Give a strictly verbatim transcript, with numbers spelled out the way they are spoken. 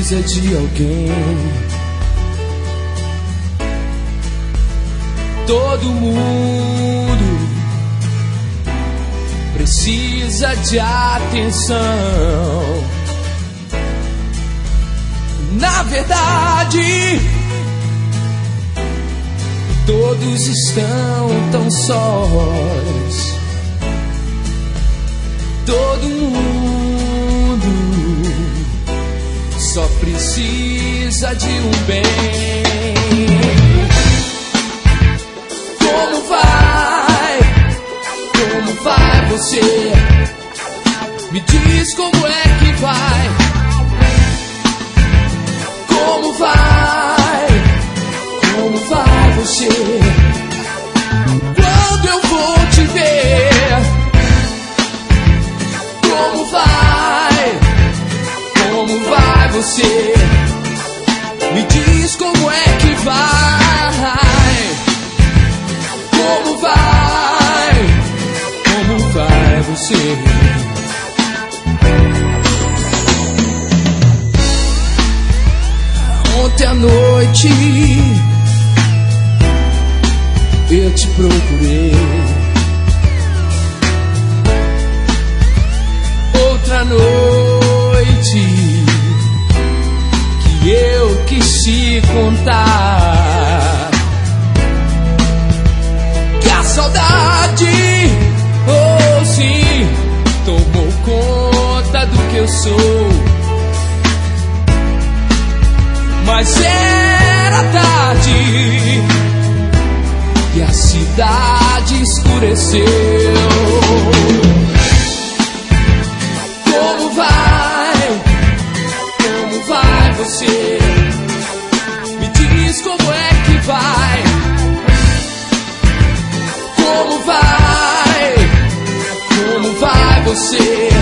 precisa de alguém. Todo mundo precisa de atenção. Na verdade, todos estão tão sós. Todo mundo só precisa de um bem. Como vai? Como vai você? Me diz como é que vai. Como vai? Como vai você? Quando eu vou te ver? Como vai? Como vai você? Me diz como é que vai. Como vai? Como vai você? Ontem à noite eu te procurei. Outra noite que eu quis te contar que a saudade, oh sim, tomou conta do que eu sou. Mas era tarde e a cidade escureceu. Como vai? Como vai você? Me diz como é que vai. Como vai? Como vai você?